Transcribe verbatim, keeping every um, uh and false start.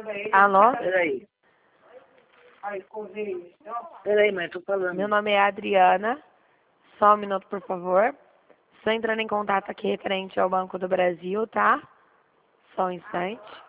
Alô? Peraí. Peraí, mãe, tô falando. Meu nome é Adriana. Só um minuto, por favor. Estou entrando em contato aqui referente ao Banco do Brasil, tá? Só um instante.